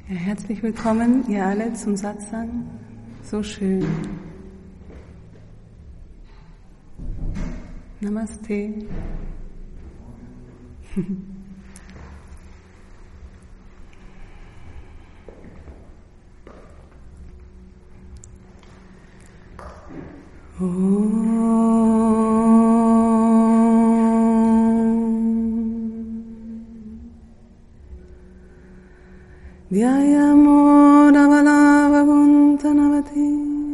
Ja, herzlich willkommen, ihr alle, zum Satsang. So schön. Namaste. Dhyayamo Dhavalavaguntanavati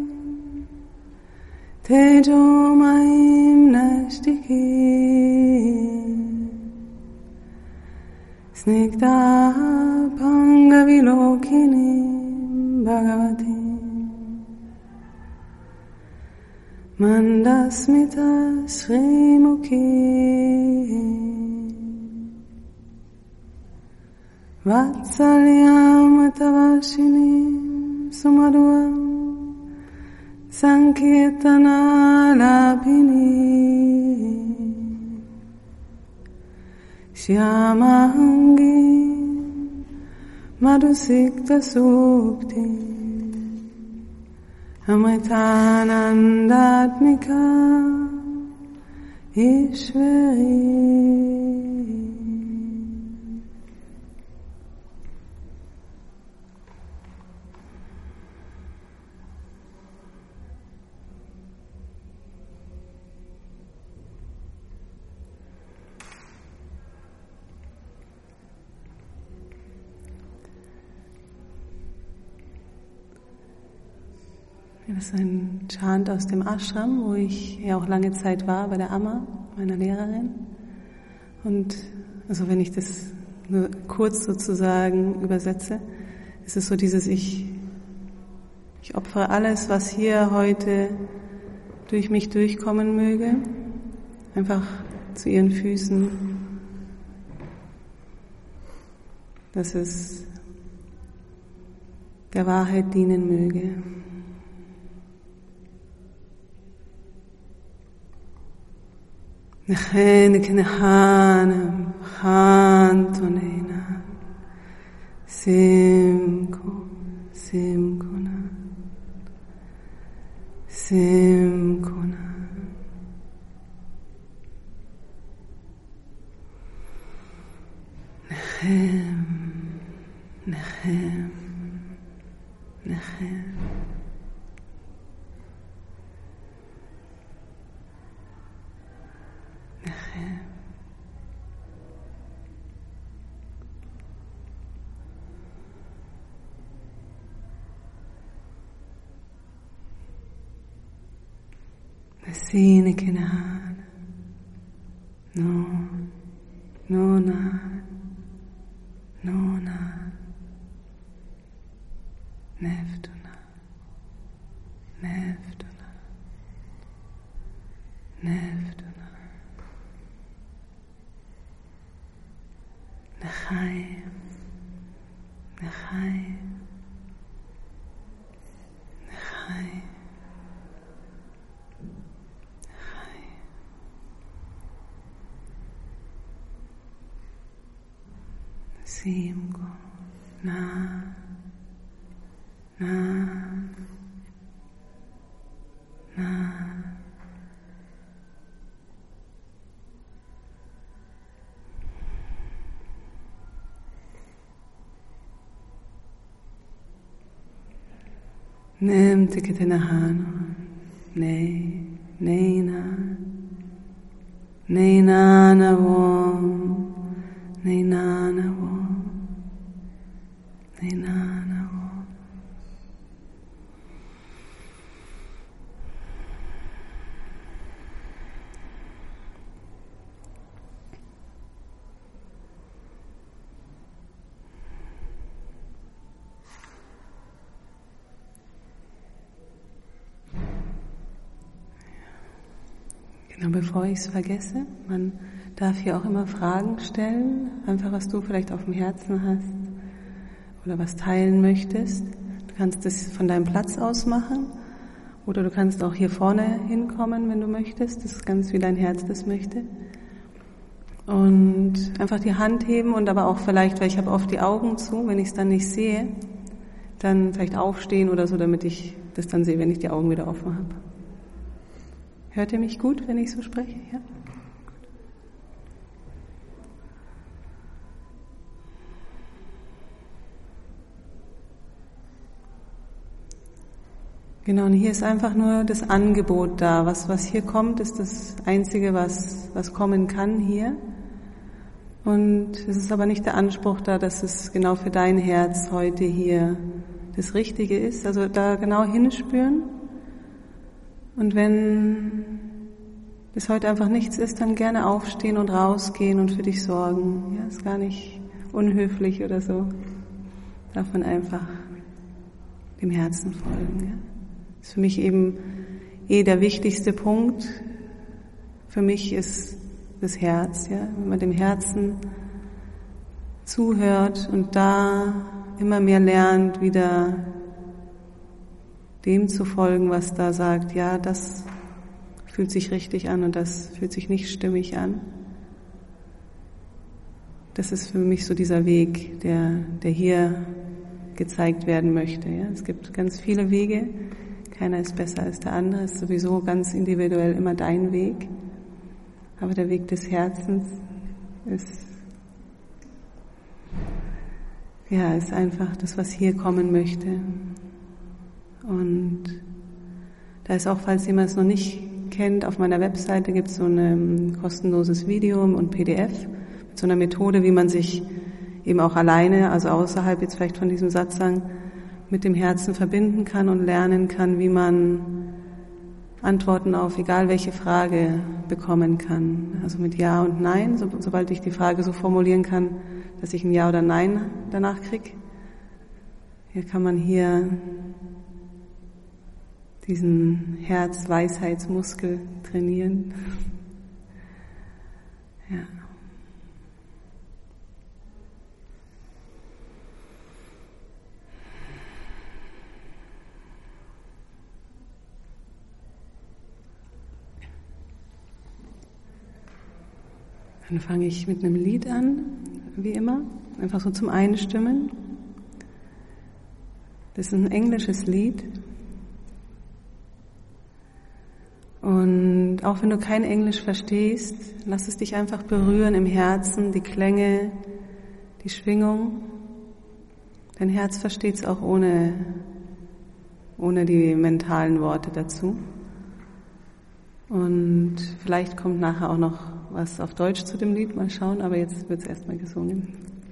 Tejo Mahim Nashtiki Snigdha Pangavilokini Bhagavati Mandasmita Srimukhi Vatsalyam Tavashinim Sumaduam Sankirtana Labhini Shyamahangi Madhusikta Sukti Amritanandatmika Ishveri. Das ist ein Chant aus dem Ashram, wo ich ja auch lange Zeit war, bei der Amma, meiner Lehrerin. Und also wenn ich das nur kurz sozusagen übersetze, ist es so dieses ich opfere alles, was hier heute durch mich durchkommen möge, einfach zu ihren Füßen, dass es der Wahrheit dienen möge. Nechene knehanam chantonena simko simkona simkona nechem nechem nechem. Sine kenan, no na, neftuna, nechaim, Simko, na. Nem tikitenahano, neina navom. Genau, bevor ich es vergesse, man darf hier auch immer Fragen stellen, einfach was du vielleicht auf dem Herzen hast oder was teilen möchtest. Du kannst das von deinem Platz aus machen oder du kannst auch hier vorne hinkommen, wenn du möchtest. Das ist ganz wie dein Herz das möchte. Und einfach die Hand heben und aber auch vielleicht, weil ich habe oft die Augen zu, wenn ich es dann nicht sehe, dann vielleicht aufstehen oder so, damit ich das dann sehe, wenn ich die Augen wieder offen habe. Hört ihr mich gut, wenn ich so spreche? Ja? Genau, und hier ist einfach nur das Angebot da. Was hier kommt, ist das Einzige, was kommen kann hier. Und es ist aber nicht der Anspruch da, dass es genau für dein Herz heute hier das Richtige ist. Also da genau hinspüren. Und wenn es heute einfach nichts ist, dann gerne aufstehen und rausgehen und für dich sorgen. Ja, ist gar nicht unhöflich oder so. Darf man einfach dem Herzen folgen. Ja? Das ist für mich eben der wichtigste Punkt. Für mich ist das Herz, ja, wenn man dem Herzen zuhört und da immer mehr lernt, wieder dem zu folgen, was da sagt, ja, das fühlt sich richtig an und das fühlt sich nicht stimmig an. Das ist für mich so dieser Weg, der hier gezeigt werden möchte. Ja. Es gibt ganz viele Wege, keiner ist besser als der andere, ist sowieso ganz individuell immer dein Weg. Aber der Weg des Herzens ist einfach das, was hier kommen möchte. Und da ist auch, falls jemand es noch nicht kennt, auf meiner Webseite gibt es so ein kostenloses Video und PDF mit so einer Methode, wie man sich eben auch alleine, also außerhalb jetzt vielleicht von diesem Satsang, mit dem Herzen verbinden kann und lernen kann, wie man Antworten auf egal welche Frage bekommen kann. Also mit Ja und Nein, sobald ich die Frage so formulieren kann, dass ich ein Ja oder Nein danach kriege. Hier kann man diesen Herz-Weisheitsmuskel trainieren. Ja. Dann fange ich mit einem Lied an, wie immer, einfach so zum Einstimmen. Das ist ein englisches Lied. Und auch wenn du kein Englisch verstehst, lass es dich einfach berühren im Herzen, die Klänge, die Schwingung. Dein Herz versteht es auch ohne die mentalen Worte dazu. Und vielleicht kommt nachher auch noch was auf Deutsch zu dem Lied, mal schauen, aber jetzt wird es erstmal gesungen.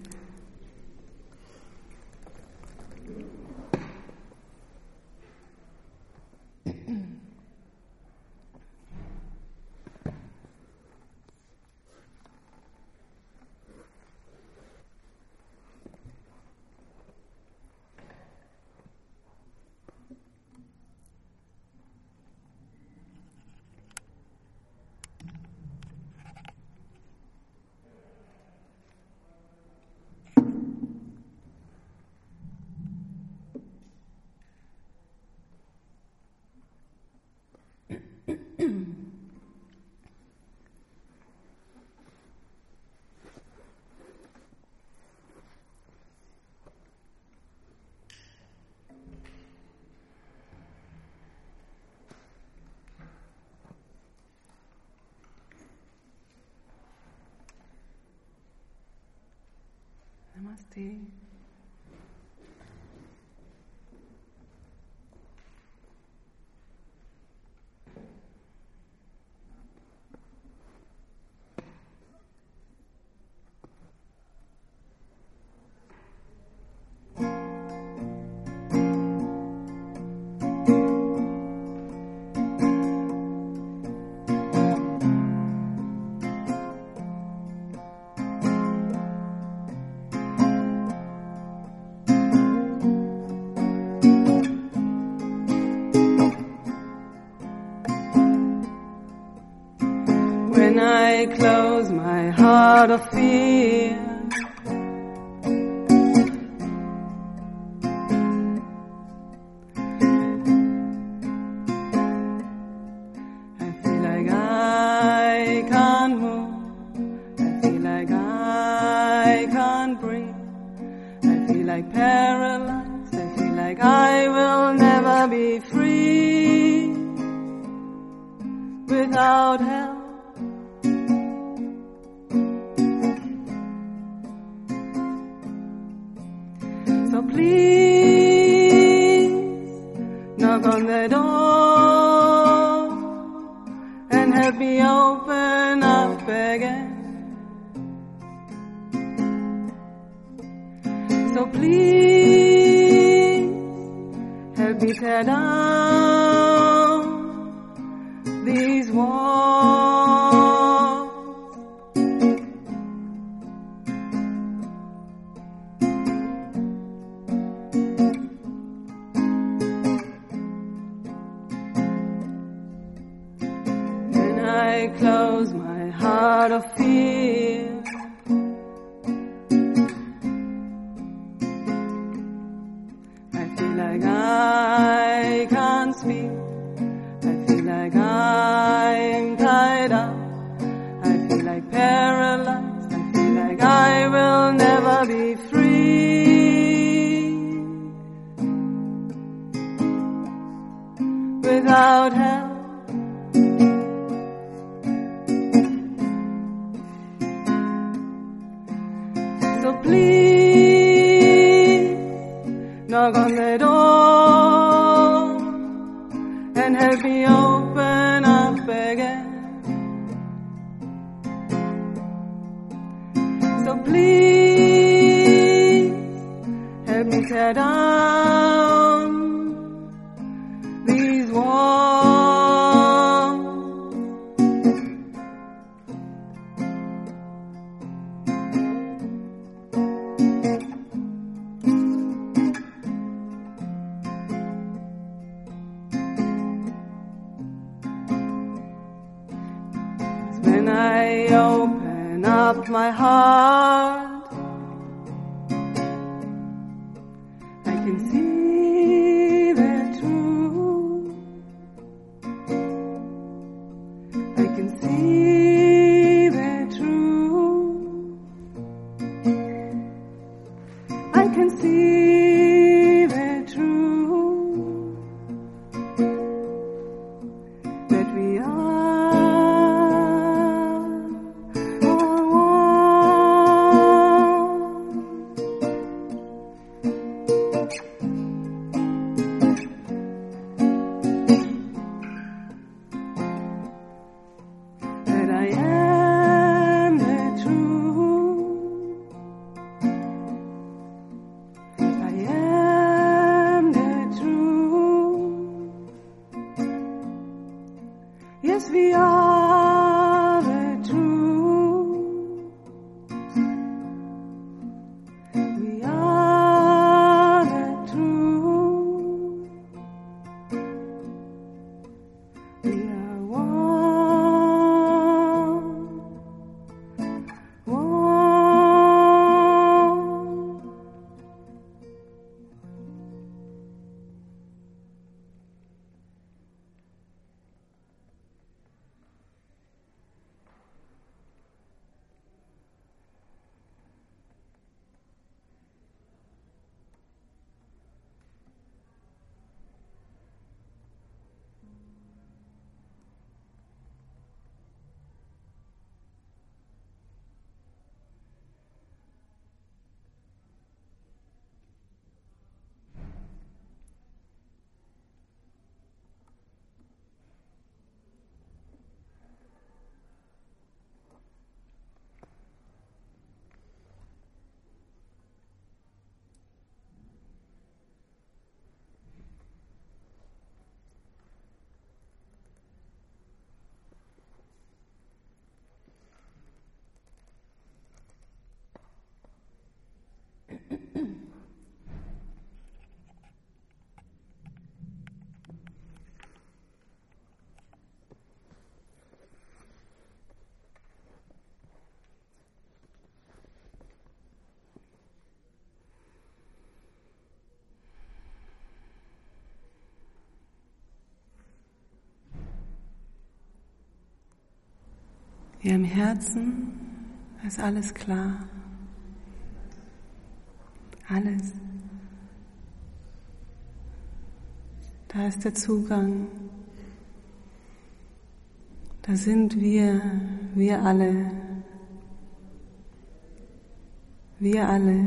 Namaste. When I close my heart of fear, I feel like I can't move, I can't breathe. I feel like paralyzed. I feel like I will never be free without help. So please knock on the door and help me open up again. So please help me tear down these walls. When I close my heart of fear, like I can't speak. I feel like I'm tied up. I feel like paralyzed. I feel like I will never be free without help. So please knock on the door and help me open up again. So please help me tear down these walls. When I open up my heart, I can see the truth. I can see the truth. I can see the truth that we are. I am the truth. I am the truth. Yes, we are the truth. We are the truth. We are one. Hier im Herzen ist alles klar. Alles. Da ist der Zugang. Da sind wir alle. Wir alle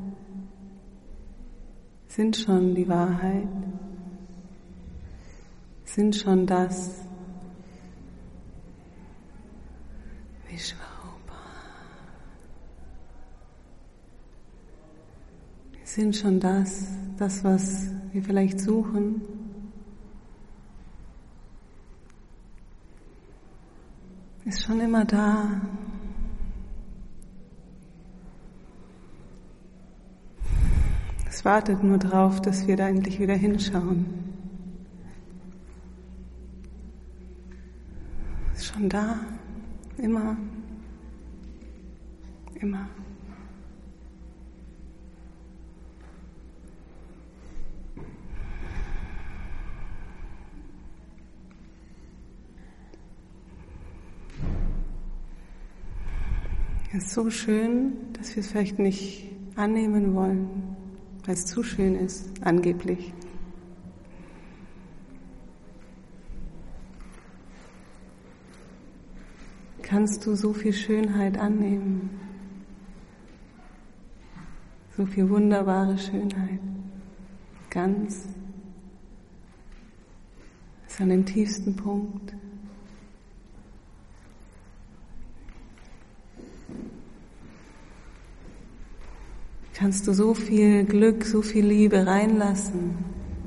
sind schon die Wahrheit, sind schon das. Vishvarupa. Wir sind schon das, was wir vielleicht suchen. Ist schon immer da. Es wartet nur darauf, dass wir da endlich wieder hinschauen. Ist schon da. Immer. Immer. Es ist so schön, dass wir es vielleicht nicht annehmen wollen, weil es zu schön ist, angeblich. Kannst du so viel Schönheit annehmen, so viel wunderbare Schönheit, ganz ist an dem tiefsten Punkt. Kannst du so viel Glück, so viel Liebe reinlassen.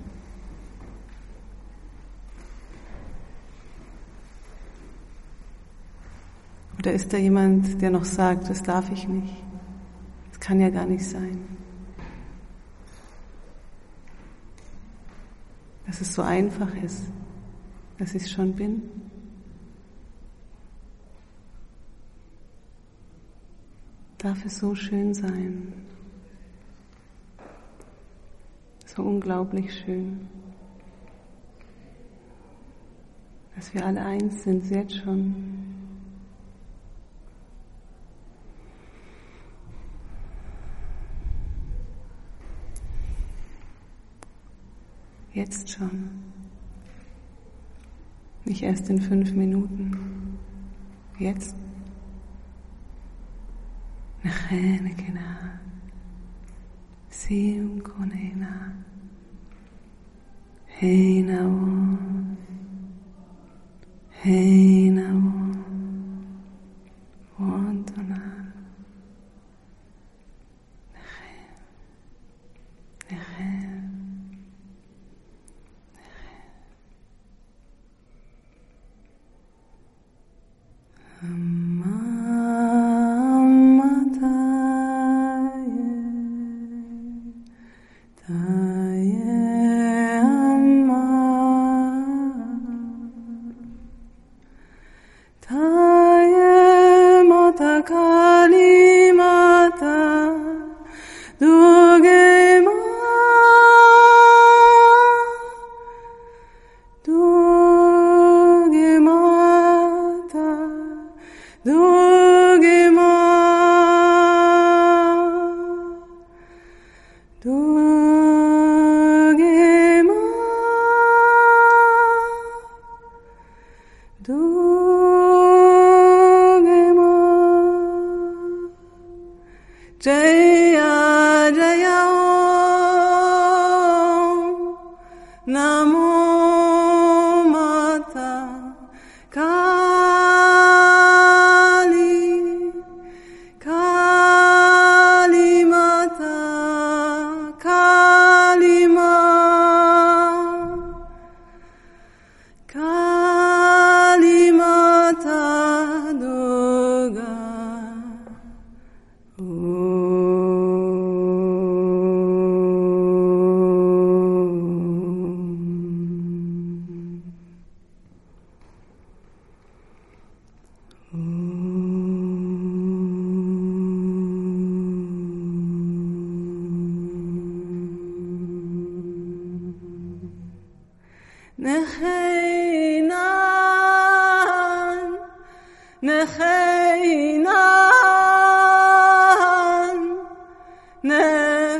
Oder ist da jemand, der noch sagt, das darf ich nicht? Das kann ja gar nicht sein. Dass es so einfach ist, dass ich es schon bin. Darf es so schön sein. So unglaublich schön, dass wir alle eins sind, jetzt schon. Jetzt schon. Nicht erst in 5 Minuten. Jetzt. Nachenekena. Sium konena. Heinao. Heinao. Wantana. Jaya Jaya Om Namo Mata Kali Kali Mata Kali Ma Kali Mata Durga Necheinan, Necheinan, Necheinan.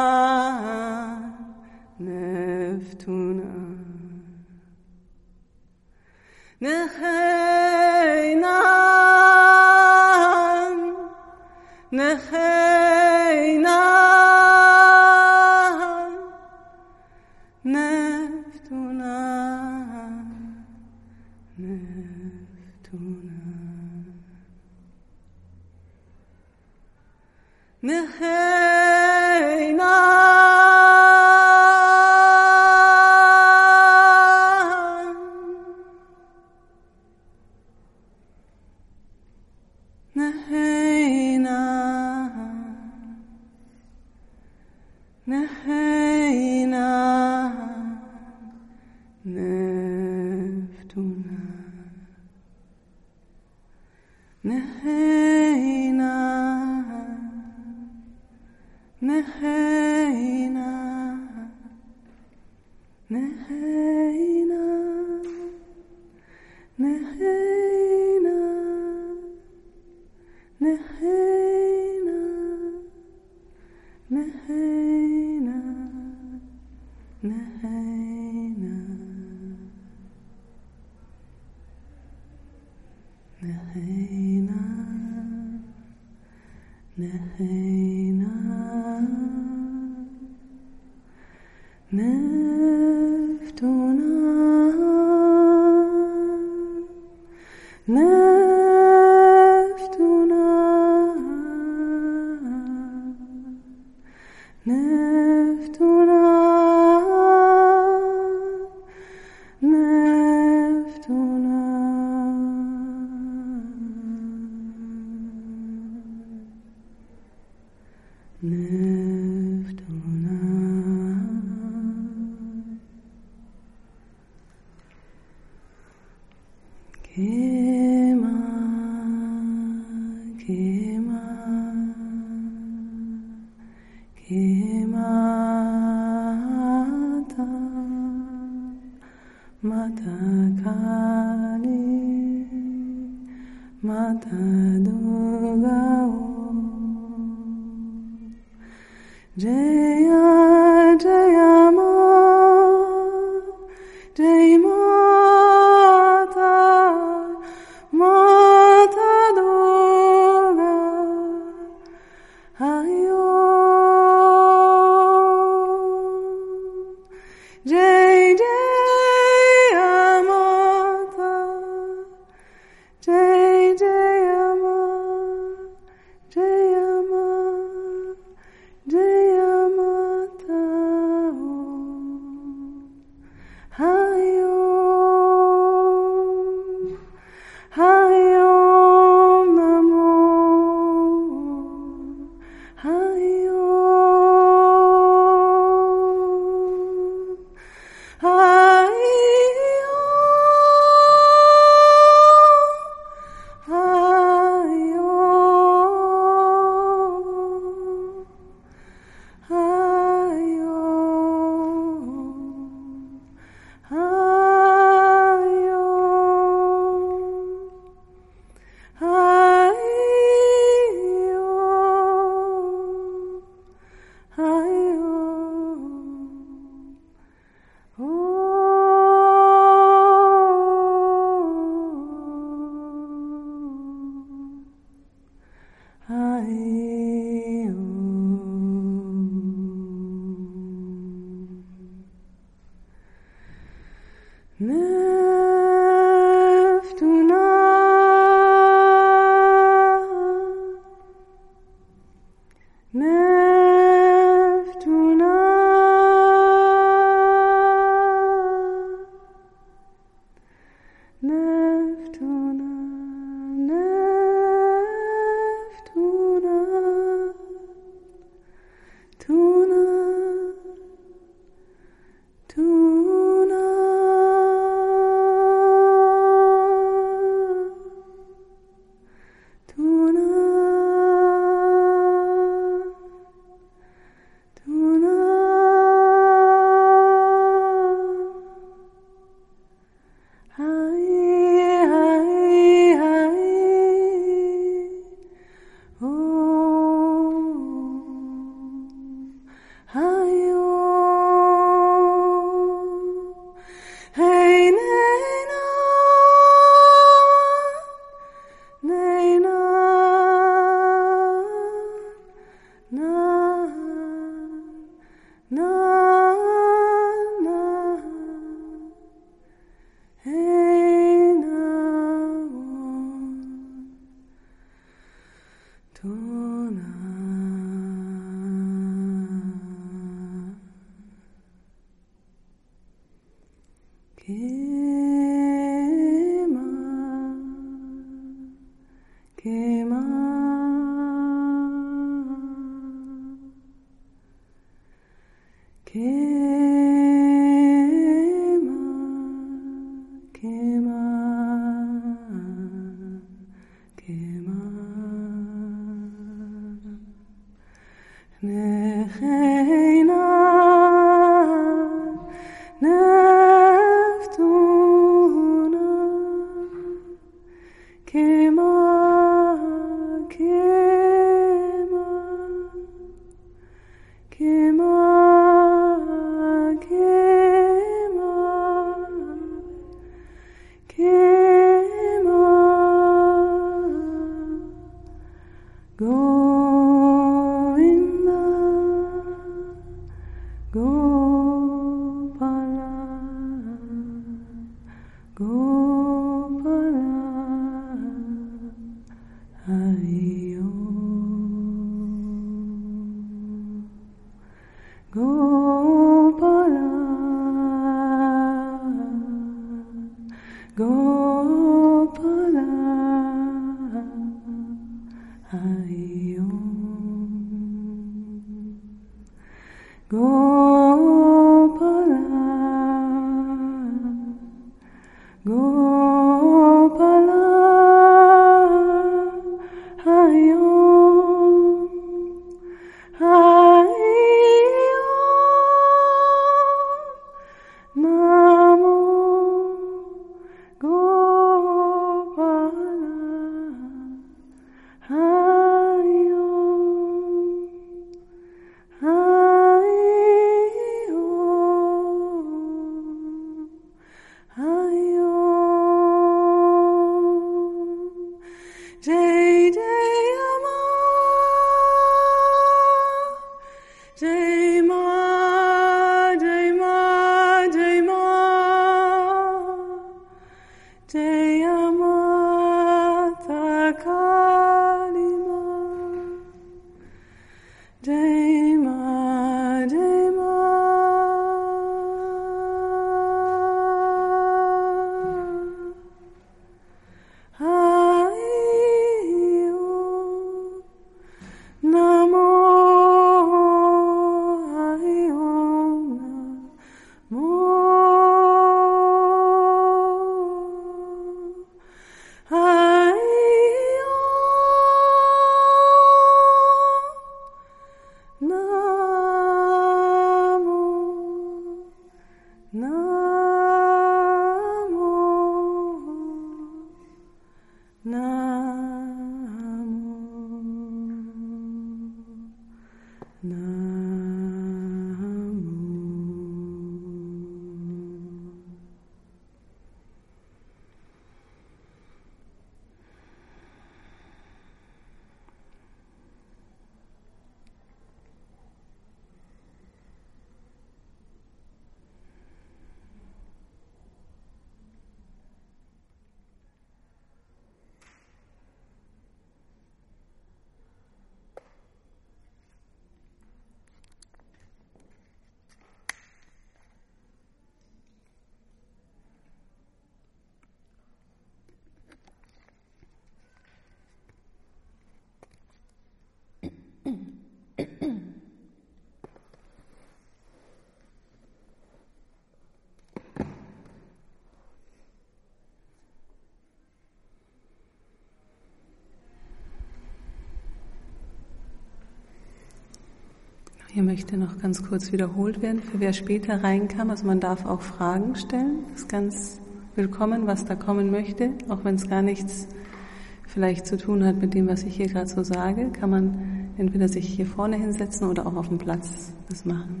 Hier möchte noch ganz kurz wiederholt werden, für wer später reinkam. Also man darf auch Fragen stellen. Das ist ganz willkommen, was da kommen möchte. Auch wenn es gar nichts vielleicht zu tun hat mit dem, was ich hier gerade so sage, kann man entweder sich hier vorne hinsetzen oder auch auf dem Platz das machen.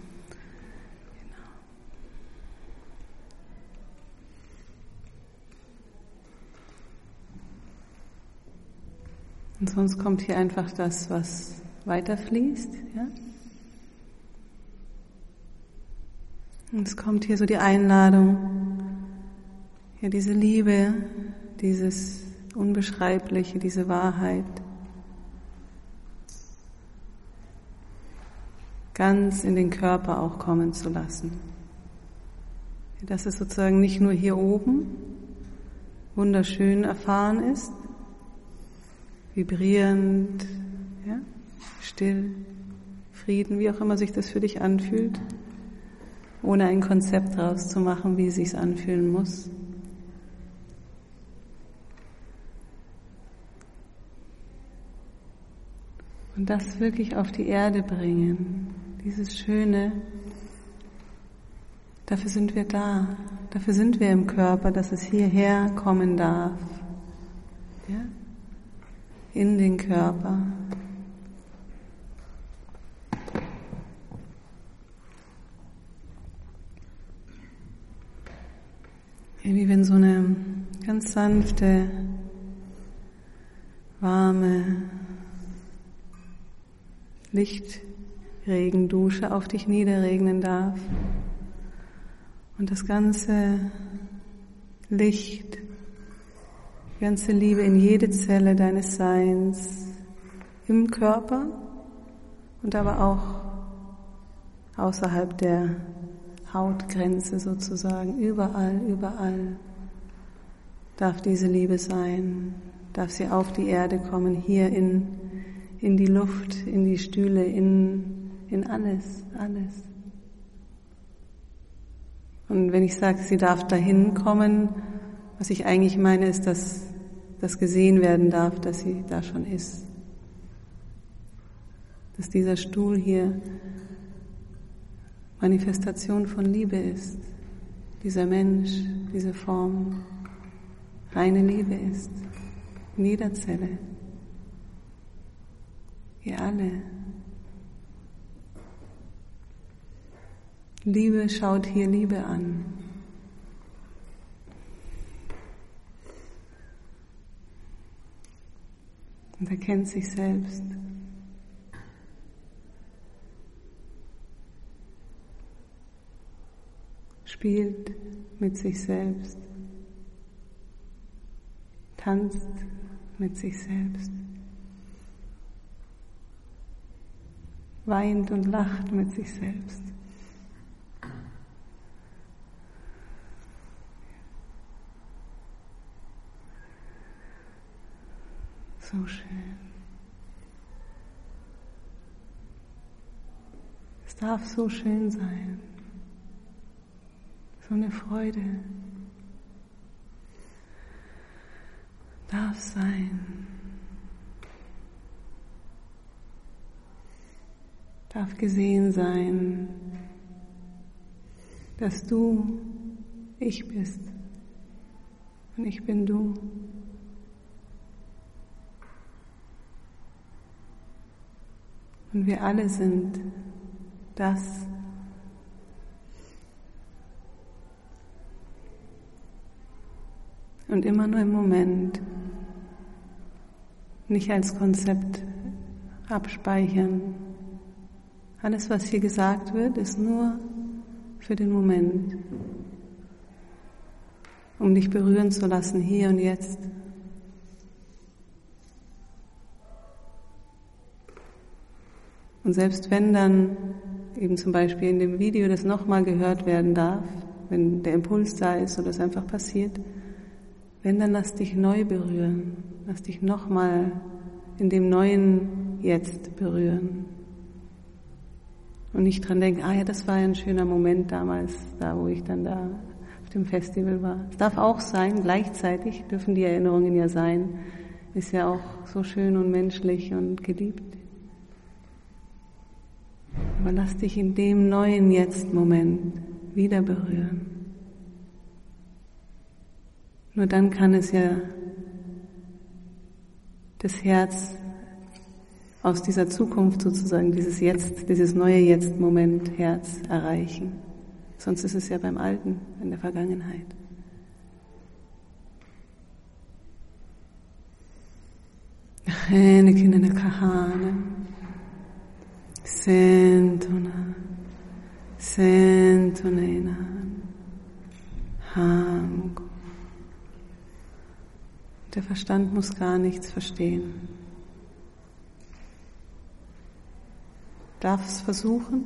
Genau. Und sonst kommt hier einfach das, was weiterfließt, ja? Und es kommt hier so die Einladung, ja, diese Liebe, dieses Unbeschreibliche, diese Wahrheit ganz in den Körper auch kommen zu lassen. Dass es sozusagen nicht nur hier oben wunderschön erfahren ist, vibrierend, ja, still, Frieden, wie auch immer sich das für dich anfühlt, ohne ein Konzept draus zu machen, wie es sich anfühlen muss. Und das wirklich auf die Erde bringen, dieses Schöne, dafür sind wir da, dafür sind wir im Körper, dass es hierher kommen darf, ja? In den Körper. Wie wenn so eine ganz sanfte, warme Lichtregendusche auf dich niederregnen darf und das ganze Licht, die ganze Liebe in jede Zelle deines Seins im Körper und aber auch außerhalb der Hautgrenze sozusagen, überall darf diese Liebe sein, darf sie auf die Erde kommen, hier in die Luft, in die Stühle, in alles. Und wenn ich sage, sie darf dahin kommen, was ich eigentlich meine, ist, dass das gesehen werden darf, dass sie da schon ist. Dass dieser Stuhl hier Manifestation von Liebe ist. Dieser Mensch, diese Form, reine Liebe ist. In jeder Zelle. Wir alle. Liebe schaut hier Liebe an. Und erkennt sich selbst. Spielt mit sich selbst. Tanzt mit sich selbst. Weint und lacht mit sich selbst. So schön. Es darf so schön sein. So eine Freude darf sein. Darf gesehen sein, dass du ich bist und ich bin du. Und wir alle sind das. Und immer nur im Moment, nicht als Konzept abspeichern. Alles, was hier gesagt wird, ist nur für den Moment, um dich berühren zu lassen, hier und jetzt. Und selbst wenn dann eben zum Beispiel in dem Video das nochmal gehört werden darf, wenn der Impuls da ist oder es einfach passiert, wenn, dann lass dich neu berühren, lass dich nochmal in dem neuen Jetzt berühren. Und nicht dran denken, ja, das war ja ein schöner Moment damals, da wo ich dann da auf dem Festival war. Es darf auch sein, gleichzeitig dürfen die Erinnerungen ja sein, ist ja auch so schön und menschlich und geliebt. Aber lass dich in dem neuen Jetzt-Moment wieder berühren. Nur dann kann es ja das Herz aus dieser Zukunft sozusagen, dieses Jetzt, dieses neue Jetzt-Moment Herz erreichen. Sonst ist es ja beim Alten, in der Vergangenheit. Rene Kinene Kahane, Sentona, Sentonena, Hamko. Der Verstand muss gar nichts verstehen. Darf es versuchen?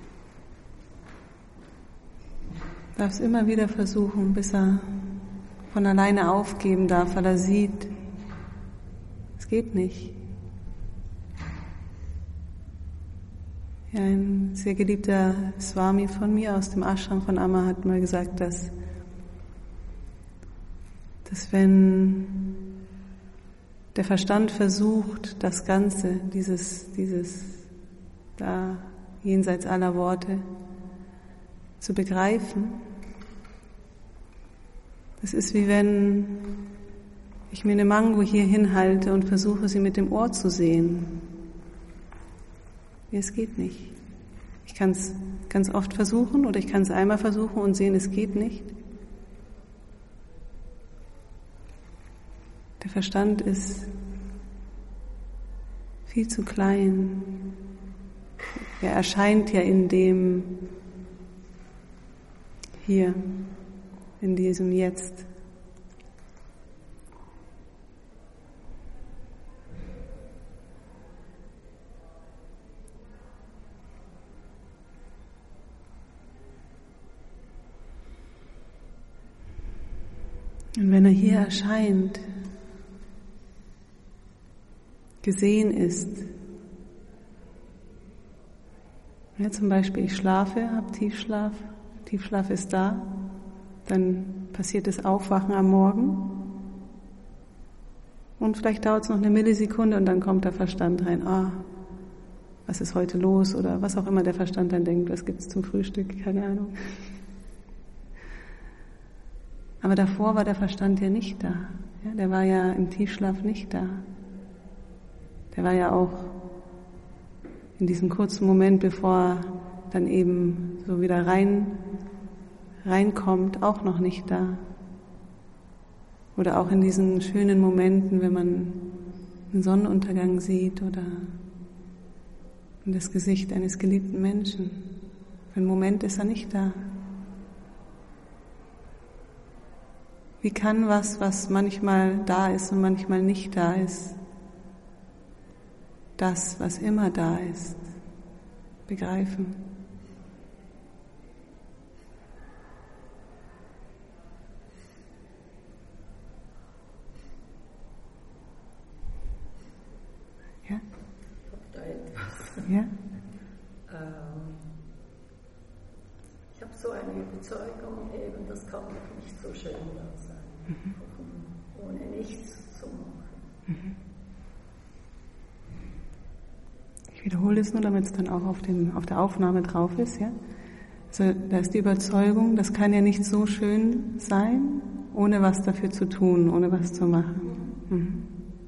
Darf es immer wieder versuchen, bis er von alleine aufgeben darf, weil er sieht, es geht nicht. Ja, ein sehr geliebter Swami von mir aus dem Ashram von Amma hat mal gesagt, dass wenn der Verstand versucht, das Ganze, dieses da jenseits aller Worte zu begreifen, das ist wie wenn ich mir eine Mango hier hinhalte und versuche, sie mit dem Ohr zu sehen. Es geht nicht. Ich kann es ganz oft versuchen oder ich kann es einmal versuchen und sehen, es geht nicht. Der Verstand ist viel zu klein. Er erscheint ja in dem hier, in diesem Jetzt. Und wenn er hier erscheint, gesehen ist, ja, zum Beispiel ich schlafe, habe Tiefschlaf, Tiefschlaf ist da, dann passiert das Aufwachen am Morgen und vielleicht dauert es noch eine Millisekunde und dann kommt der Verstand rein, was ist heute los oder was auch immer der Verstand dann denkt, was gibt es zum Frühstück, keine Ahnung. Aber davor war der Verstand ja nicht da, ja, der war ja im Tiefschlaf nicht da. Der war ja auch in diesem kurzen Moment, bevor er dann eben so wieder reinkommt, auch noch nicht da. Oder auch in diesen schönen Momenten, wenn man einen Sonnenuntergang sieht oder das Gesicht eines geliebten Menschen. Für einen Moment ist er nicht da. Wie kann was manchmal da ist und manchmal nicht da ist, das, was immer da ist, begreifen? Ja? Ich habe da etwas. Ja? Ich habe so eine Überzeugung eben, das kann doch nicht so schön da sein, ohne nichts zu machen. Ich wiederhole es nur, damit es dann auch auf der Aufnahme drauf ist. Ja? Also da ist die Überzeugung, das kann ja nicht so schön sein, ohne was dafür zu tun, ohne was zu machen.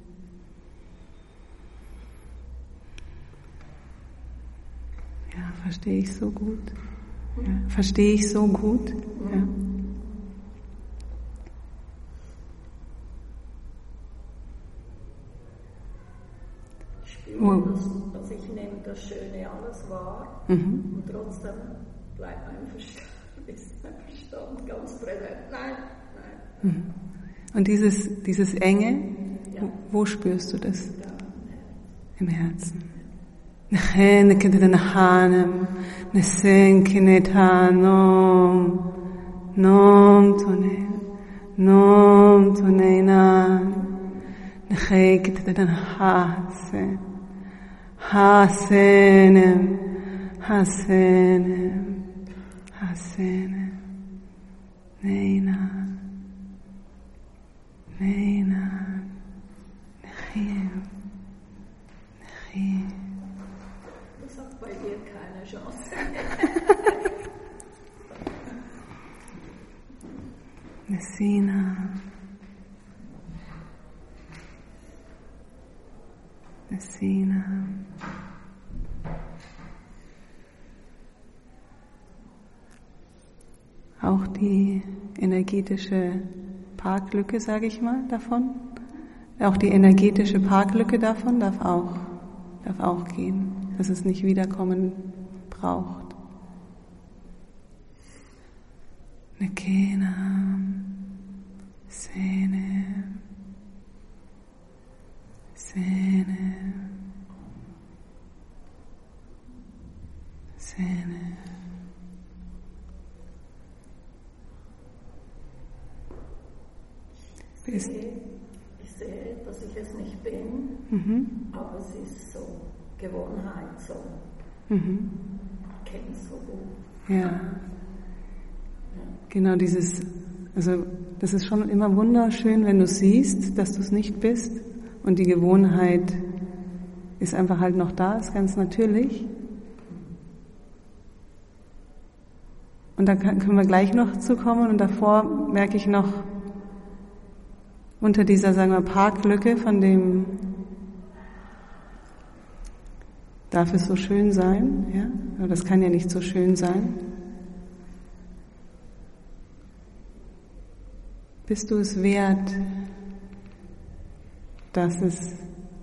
Ja, verstehe ich so gut. Ja, verstehe ich so gut. Ja. Ich spüre, dass ich nehme das Schöne alles wahr und trotzdem bleibt mein Verstand ganz präsent. Nein. Und dieses Enge, ja. Wo spürst du das? Ja, im Herzen. Nchen kedenahanem, nesen kinetanom, nom tonenan, nche kedenahasen, hasenem, neinan, nechim. Das hat bei dir keine Chance. Messina. Auch die energetische Parklücke, sage ich mal, davon. Auch die energetische Parklücke davon darf auch gehen, dass es nicht wiederkommen braucht. Nekenam, Senem, Ich sehe, dass ich es nicht bin, aber es ist so Gewohnheit, so. Ich kenne es so gut. Ja. Genau also das ist schon immer wunderschön, wenn du siehst, dass du es nicht bist und die Gewohnheit ist einfach halt noch da, ist ganz natürlich. Und da können wir gleich noch zukommen und davor merke ich noch unter dieser, sagen wir, Parklücke von dem darf es so schön sein, ja? Aber das kann ja nicht so schön sein. Bist du es wert, dass es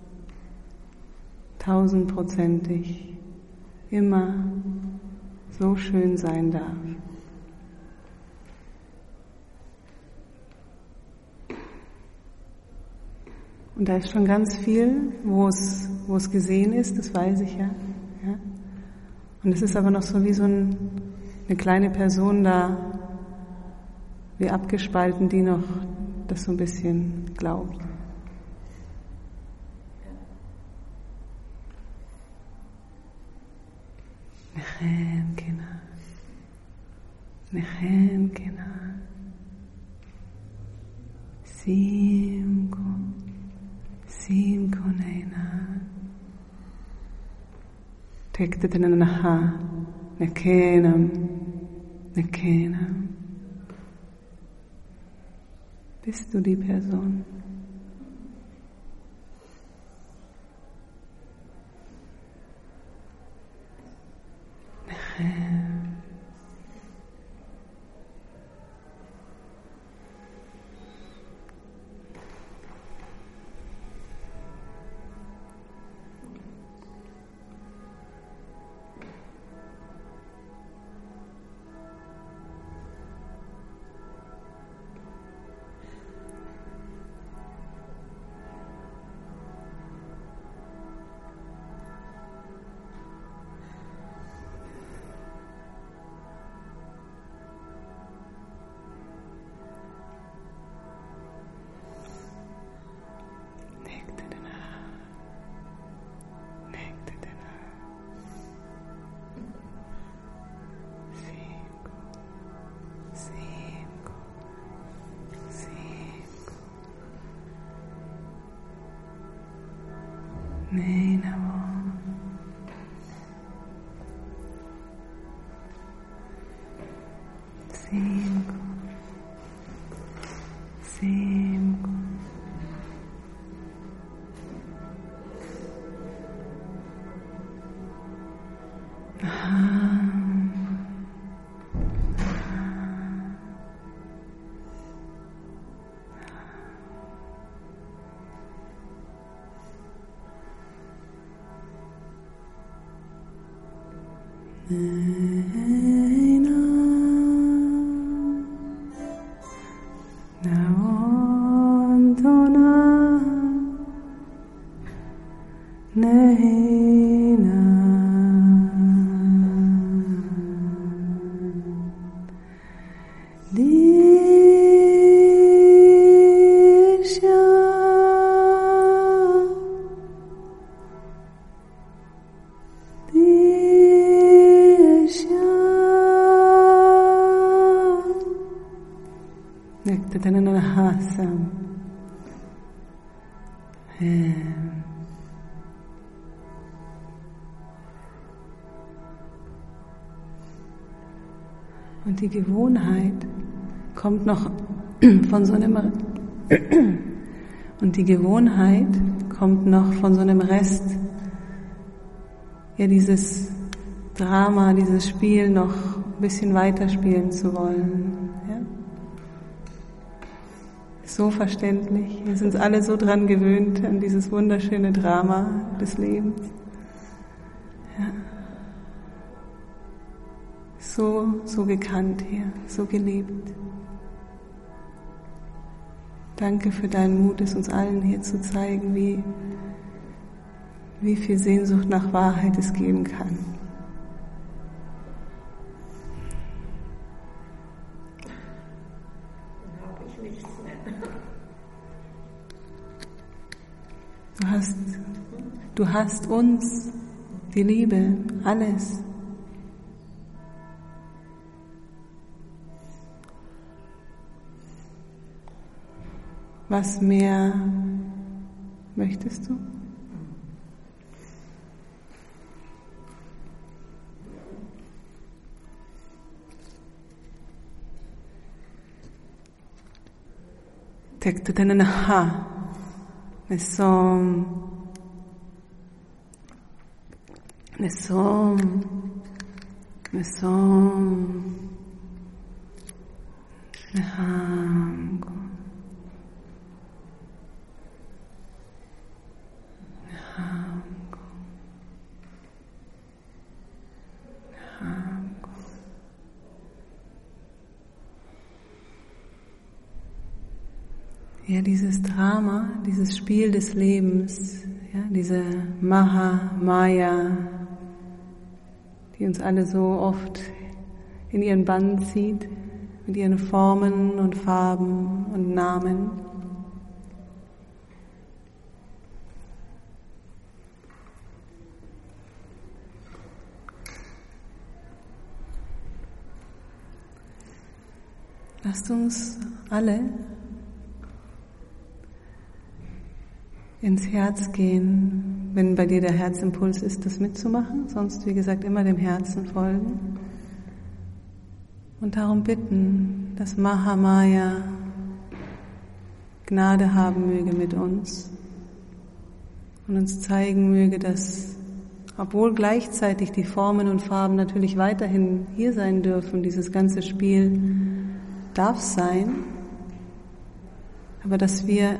1000%ig immer so schön sein darf? Und da ist schon ganz viel, wo es gesehen ist, das weiß ich ja. Und es ist aber noch so wie so eine kleine Person da, wie abgespalten, die noch das so ein bisschen glaubt. Simko neina tektetenanaha nekenam. Bist du die Person? Und die Gewohnheit kommt noch von so einem Rest, ja, dieses Drama, dieses Spiel noch ein bisschen weiterspielen zu wollen. Ja? So verständlich. Wir sind alle so dran gewöhnt an dieses wunderschöne Drama des Lebens. Ja. So gekannt hier, so geliebt. Danke für deinen Mut, es uns allen hier zu zeigen, wie viel Sehnsucht nach Wahrheit es geben kann. Dann habe ich nichts mehr. Du hast uns, die Liebe, alles. Was mehr möchtest du? Tektutananaha, nesom, nesom, nesom, neham. Ja, dieses Drama, dieses Spiel des Lebens, ja, diese Maha-Maya, die uns alle so oft in ihren Bann zieht, mit ihren Formen und Farben und Namen. Lasst uns alle ins Herz gehen, wenn bei dir der Herzimpuls ist, das mitzumachen, sonst wie gesagt immer dem Herzen folgen und darum bitten, dass Mahamaya Gnade haben möge mit uns und uns zeigen möge, dass obwohl gleichzeitig die Formen und Farben natürlich weiterhin hier sein dürfen, dieses ganze Spiel darf sein, aber dass wir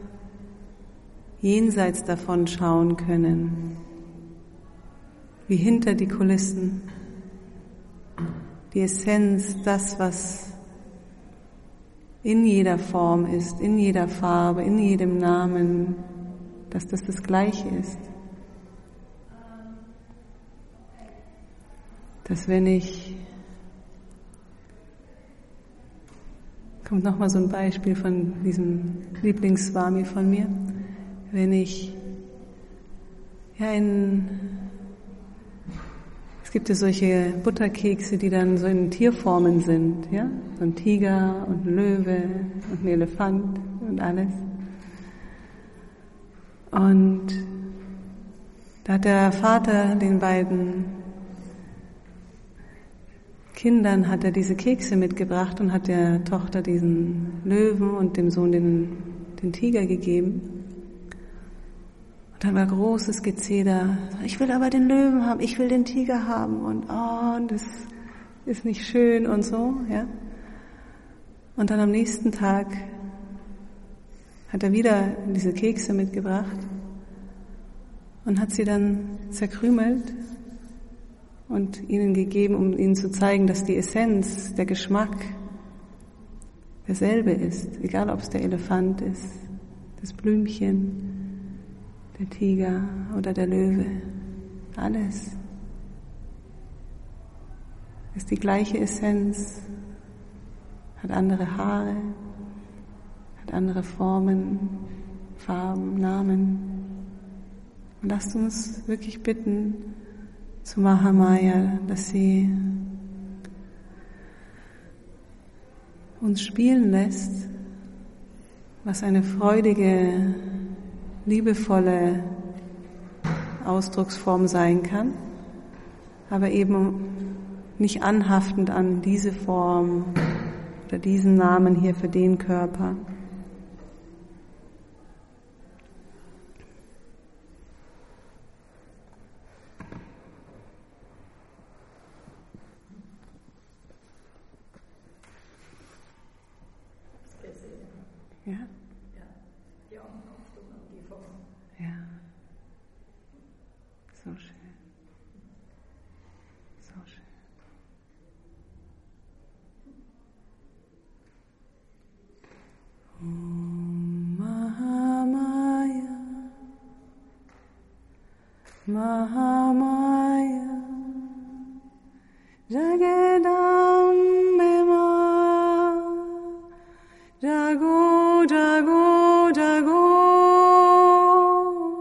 jenseits davon schauen können, wie hinter die Kulissen, die Essenz, das, was in jeder Form ist, in jeder Farbe, in jedem Namen, dass das Gleiche ist. Dass wenn ich, kommt nochmal so ein Beispiel von diesem Lieblingsswami von mir, wenn ich es gibt ja solche Butterkekse, die dann so in Tierformen sind, ja, so ein Tiger und ein Löwe und ein Elefant und alles. Und da hat der Vater den beiden Kindern hat er diese Kekse mitgebracht und hat der Tochter diesen Löwen und dem Sohn den Tiger gegeben. Dann war großes Gezeder. Ich will aber den Löwen haben, ich will den Tiger haben und das ist nicht schön und so, ja. Und dann am nächsten Tag hat er wieder diese Kekse mitgebracht und hat sie dann zerkrümelt und ihnen gegeben, um ihnen zu zeigen, dass die Essenz, der Geschmack derselbe ist, egal ob es der Elefant ist, das Blümchen, der Tiger oder der Löwe, alles ist die gleiche Essenz, hat andere Haare, hat andere Formen, Farben, Namen. Und lasst uns wirklich bitten zu Mahamaya, dass sie uns spielen lässt, was eine freudige, liebevolle Ausdrucksform sein kann, aber eben nicht anhaftend an diese Form oder diesen Namen hier für den Körper. Ja? Die Anhaftung an die Form. Ja. So schön. So schön. Om Mahamaya, Mahamaya, Jagadambe Ma, Jago, Jago, Jago.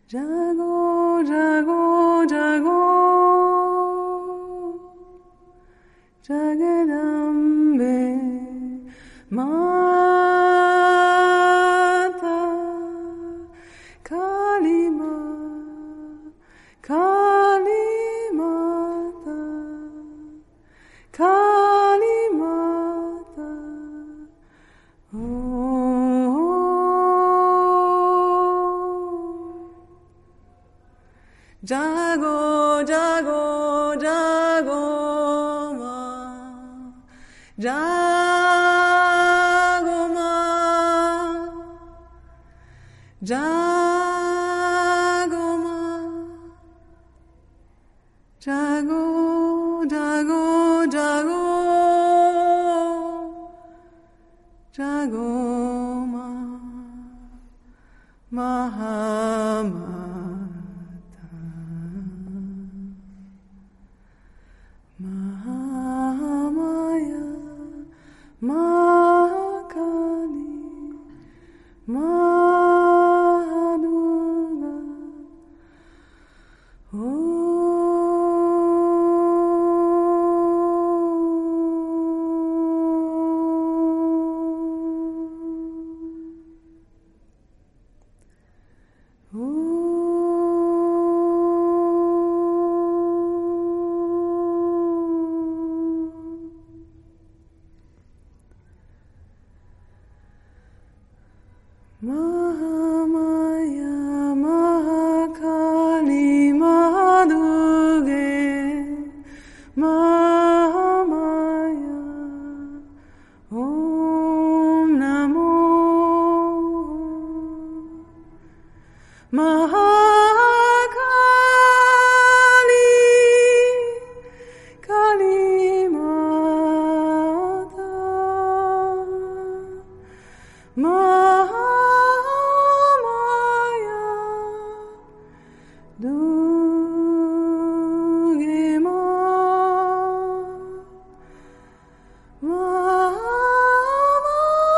Jago, jago, jago, Jagadambe Mata Kali Mata Kali Mata Jago, jago, jago ma, jago ma, jago ma, jago, jago, jago, jago ma, Mahamaya. Mahamaya, Mahakali, Mahaduga, Mahamaya, Mahakali, Mahaduge, Mahamaya, Om Namo Mahakali, Kali Mata, Mahamaya, Dugema, Mahama,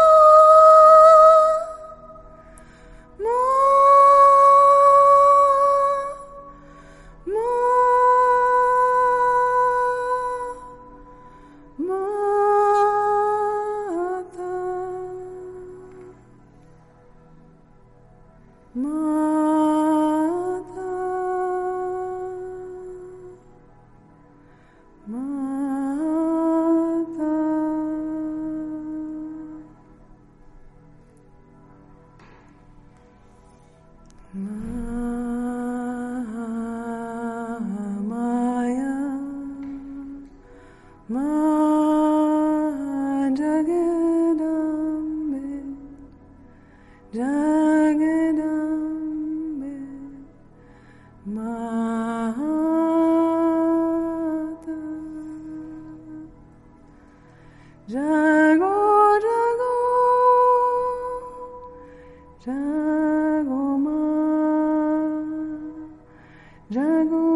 Mahamaya, Jagadambe, Jagadambe, Mata, Jago, jago, jago ma, jago,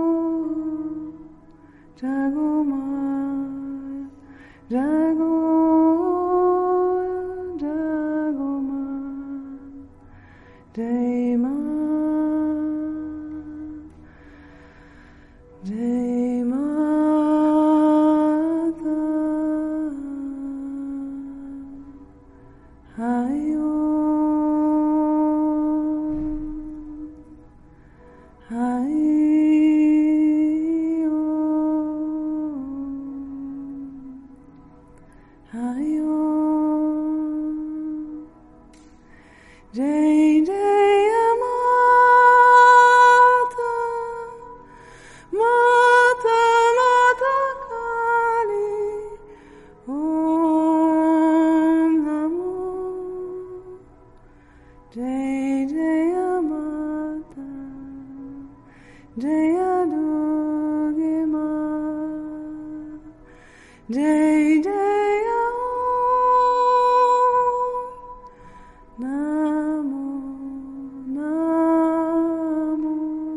jago ma, jago, jago ma, Dema, Demata, Hayo, Hayo, Hayo, Jai Jai Mata, Mata, Mata Kali, Om Namo, Jai Jai Mata, Jaya Duge Ma, Jai Jaya Om, Namo, Namo,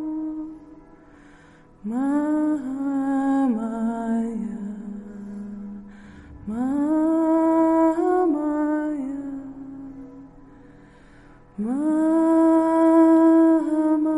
Mahamaya, Mahamaya, Mahamaya.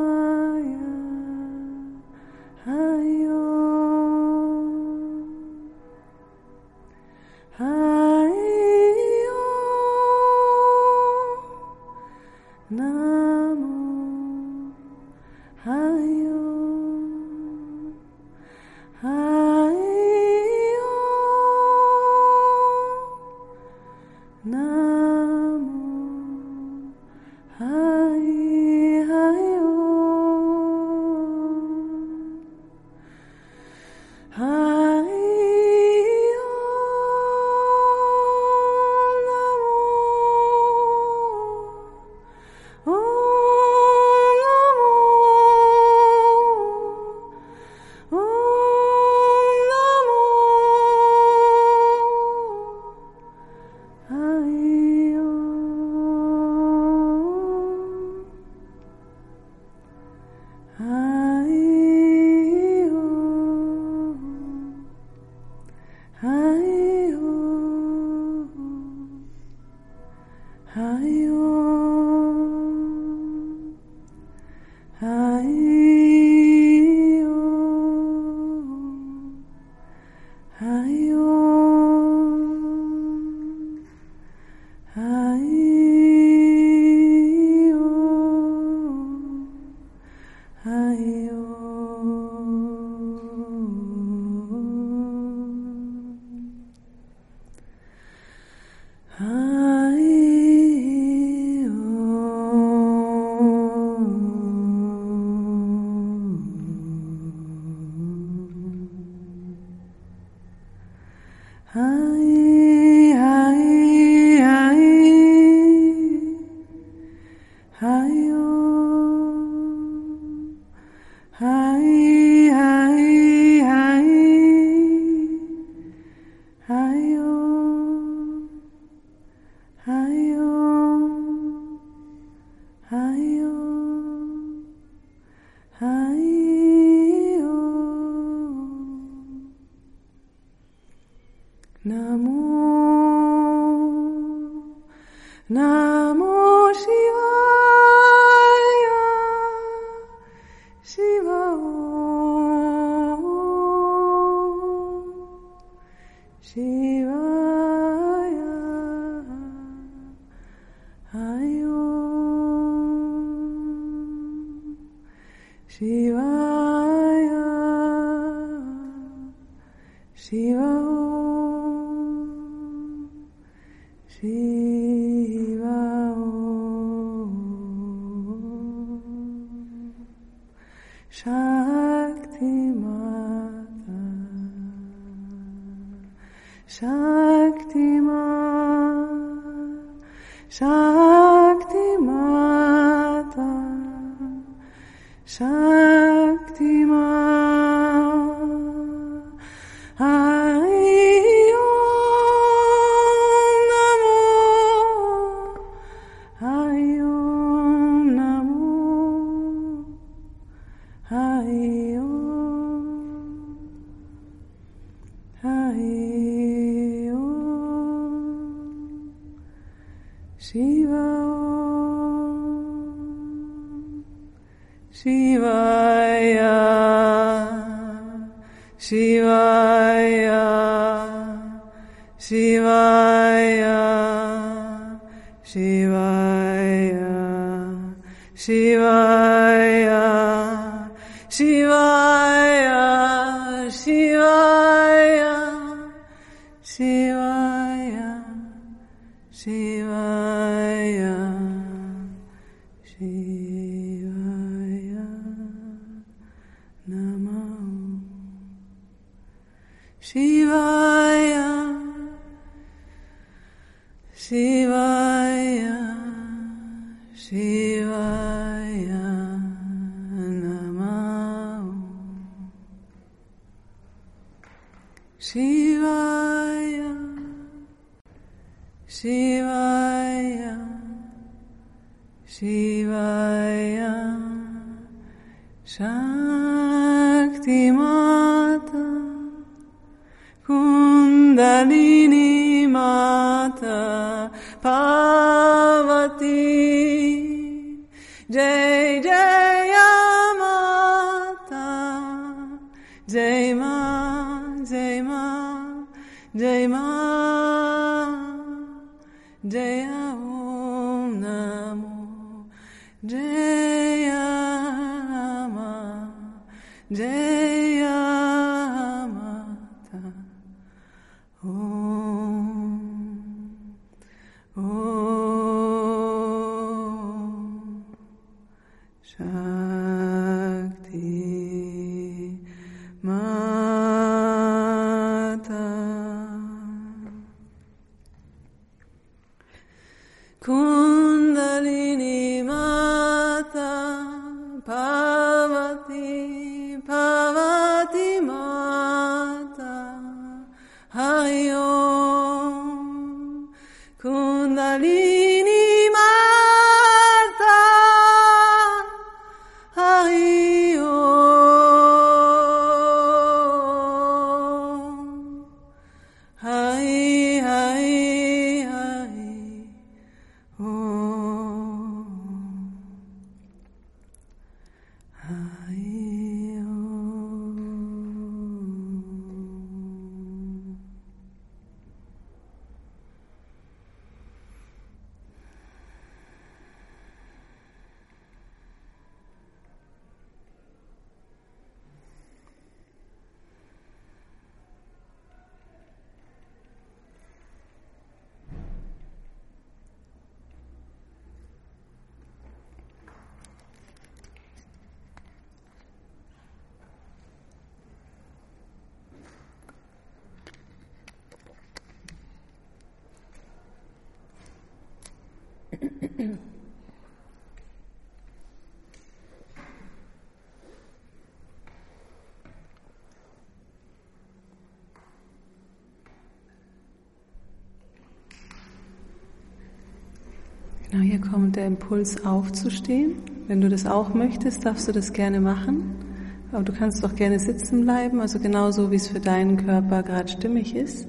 Genau, hier kommt der Impuls aufzustehen. Wenn du das auch möchtest, darfst du das gerne machen. Aber du kannst auch gerne sitzen bleiben, also genauso wie es für deinen Körper gerade stimmig ist.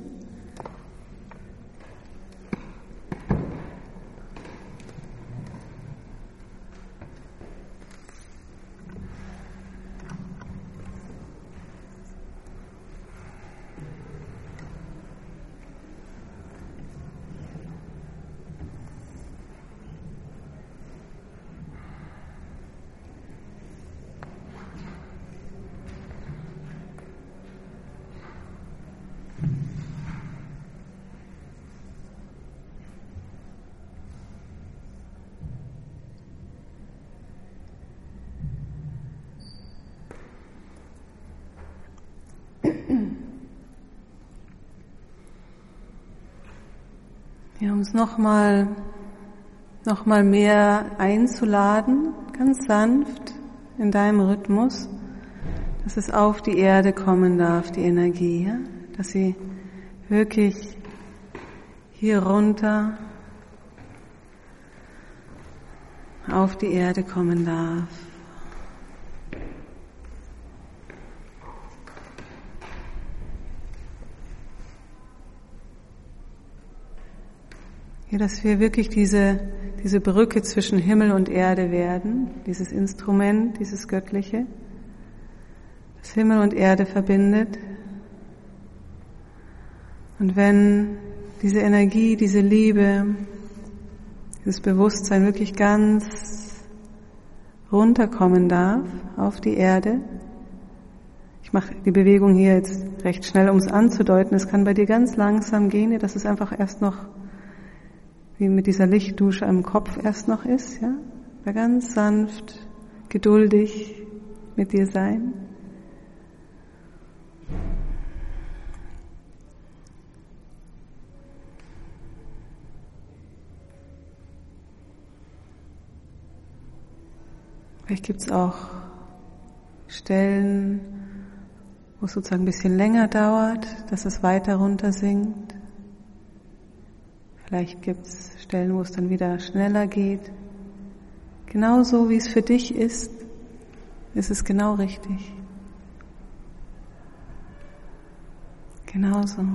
Ja, um es noch mal mehr einzuladen, ganz sanft in deinem Rhythmus, dass es auf die Erde kommen darf, die Energie, ja? Dass sie wirklich hier runter auf die Erde kommen darf. Ja, dass wir wirklich diese Brücke zwischen Himmel und Erde werden, dieses Instrument, dieses Göttliche, das Himmel und Erde verbindet. Und wenn diese Energie, diese Liebe, dieses Bewusstsein wirklich ganz runterkommen darf auf die Erde, ich mache die Bewegung hier jetzt recht schnell, um es anzudeuten, es kann bei dir ganz langsam gehen, dass es einfach erst noch wie mit dieser Lichtdusche am Kopf erst noch ist, ja, ganz sanft, geduldig mit dir sein. Vielleicht gibt es auch Stellen, wo es sozusagen ein bisschen länger dauert, dass es weiter runter sinkt. Vielleicht gibt es Stellen, wo es dann wieder schneller geht. Genauso wie es für dich ist es genau richtig. Genauso.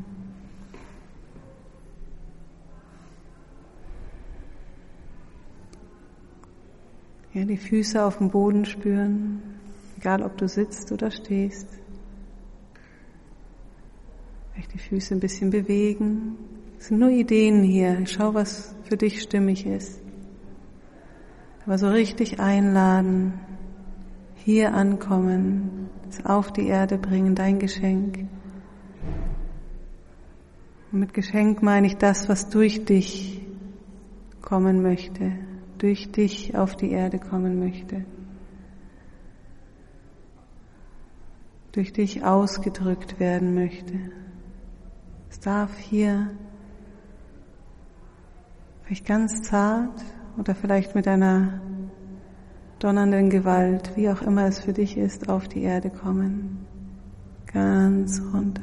Ja, die Füße auf dem Boden spüren, egal ob du sitzt oder stehst. Vielleicht die Füße ein bisschen bewegen. Es sind nur Ideen hier. Schau, was für dich stimmig ist. Aber so richtig einladen, hier ankommen, es auf die Erde bringen, dein Geschenk. Und mit Geschenk meine ich das, was durch dich kommen möchte, durch dich auf die Erde kommen möchte, durch dich ausgedrückt werden möchte. Es darf hier vielleicht ganz zart oder vielleicht mit einer donnernden Gewalt, wie auch immer es für dich ist, auf die Erde kommen. Ganz runter.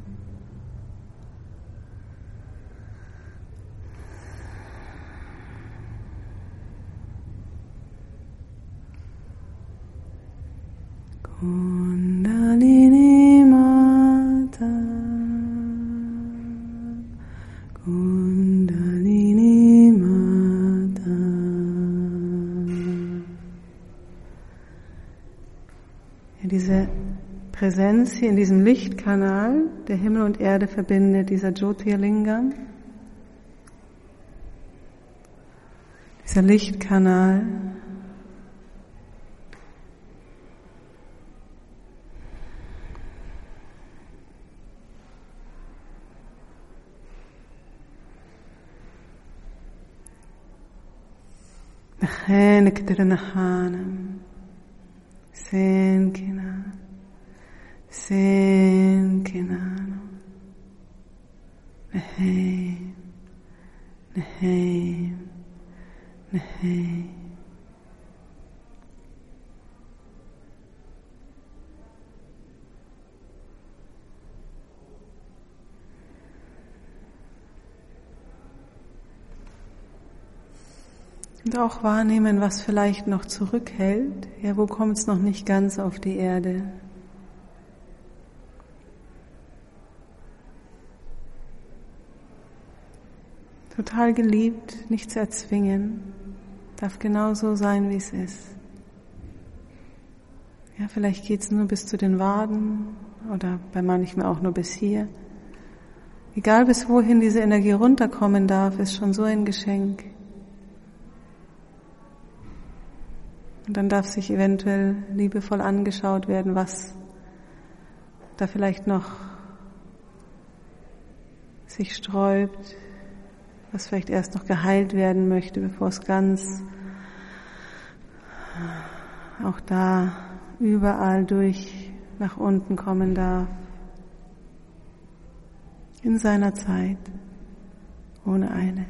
Kundalini Mata, Kundalini Mata. Ja, diese Präsenz hier in diesem Lichtkanal, der Himmel und Erde verbindet, dieser Jyotirlingam, dieser Lichtkanal, Nahanam, Senkinam, Senkinam, Nahem, Nahem, Nehe. Und auch wahrnehmen, was vielleicht noch zurückhält. Ja, wo kommt es noch nicht ganz auf die Erde? Total geliebt, nichts erzwingen. Darf genauso sein, wie es ist. Ja, vielleicht geht es nur bis zu den Waden oder bei manchen auch nur bis hier. Egal bis wohin diese Energie runterkommen darf, ist schon so ein Geschenk. Und dann darf sich eventuell liebevoll angeschaut werden, was da vielleicht noch sich sträubt, was vielleicht erst noch geheilt werden möchte, bevor es ganz auch da überall durch nach unten kommen darf. In seiner Zeit, ohne Eile.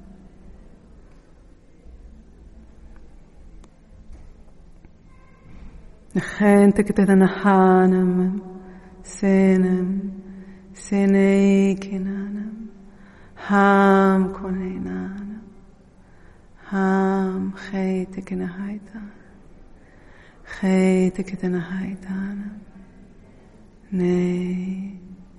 Nachhen teketanahanam, senem, seneikinanam, ham koneinanam, ham cheitekenahaita, cheiteketanahaitanam, nei,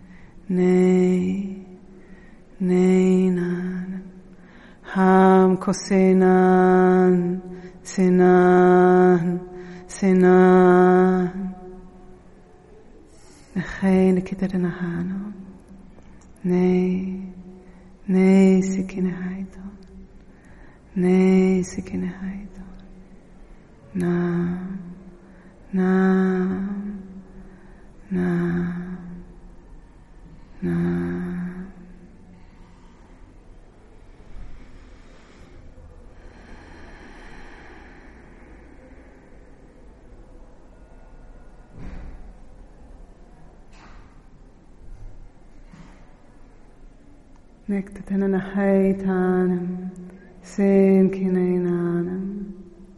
nei, neinanam, ham kosenan, senan, Senan, Nechei Nikitaranahano, Nei, Nei Sikinehaito, Nei Sikinehaito, Nam, Nam, Nam, Nam. Nektatanahaitanam, Senkineinanam,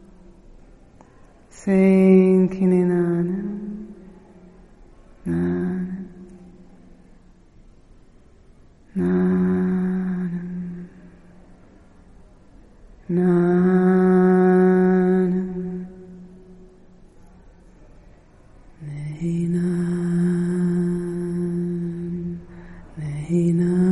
Senkineinanam, Nanam, Nanam, Nanam, Nehinam, Nehinam.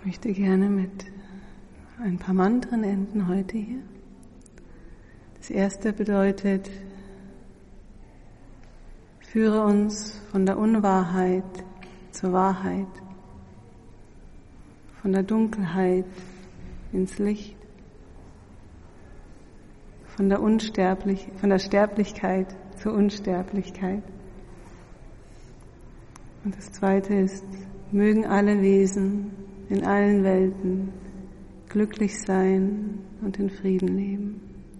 Ich möchte gerne mit ein paar Mantren enden heute hier. Das erste bedeutet, führe uns von der Unwahrheit zur Wahrheit, von der Dunkelheit ins Licht, von der Sterblichkeit zur Unsterblichkeit. Und das zweite ist, mögen alle Wesen in allen Welten glücklich sein und in Frieden leben.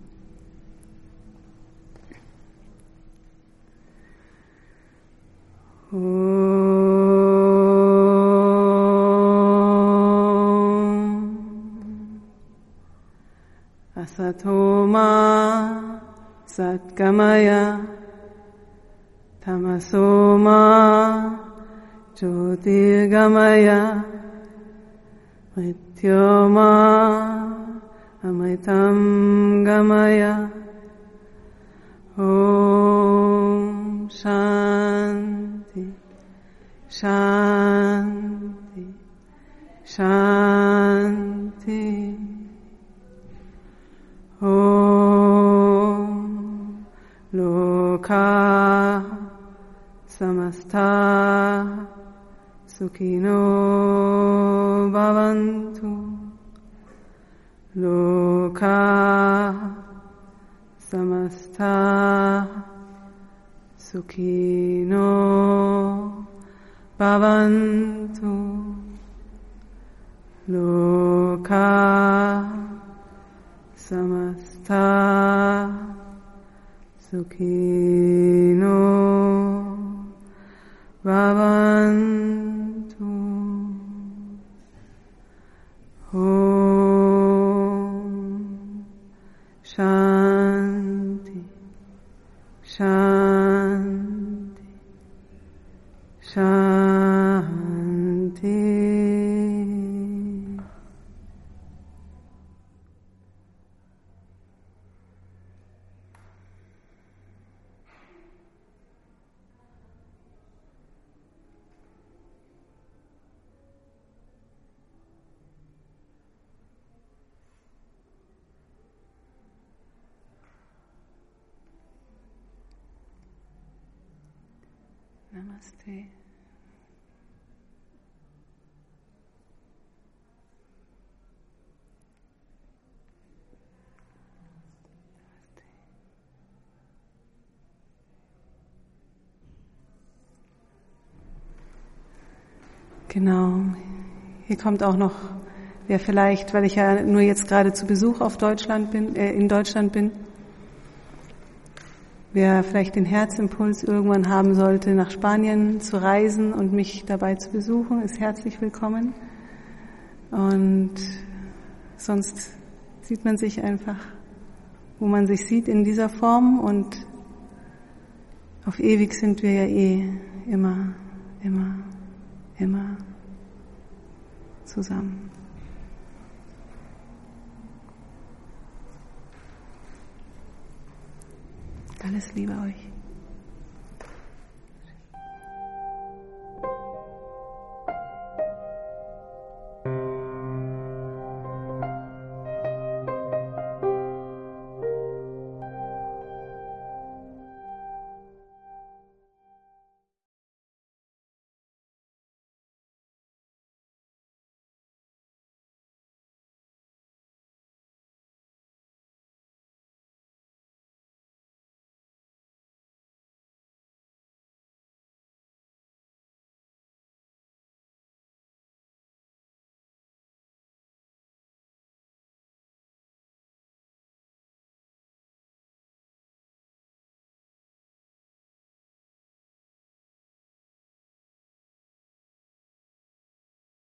Asatoma Satgamaya Tamasoma Jyotirgamaya Mrityoma Amritam Gamaya Om Shanti Shanti Shanti Om Loka Samasta Sukhino Bhavantu Loka Samasta Sukhino Bhavantu Loka Samasta Sukhino Bhavantu. Om Shanti Shanti Shanti. Namaste. Genau. Hier kommt auch noch, wer vielleicht, weil ich ja nur jetzt gerade zu Besuch in Deutschland bin, wer vielleicht den Herzimpuls irgendwann haben sollte, nach Spanien zu reisen und mich dabei zu besuchen, ist herzlich willkommen. Und sonst sieht man sich einfach, wo man sich sieht in dieser Form, und auf ewig sind wir ja immer zusammen. Alles Liebe euch.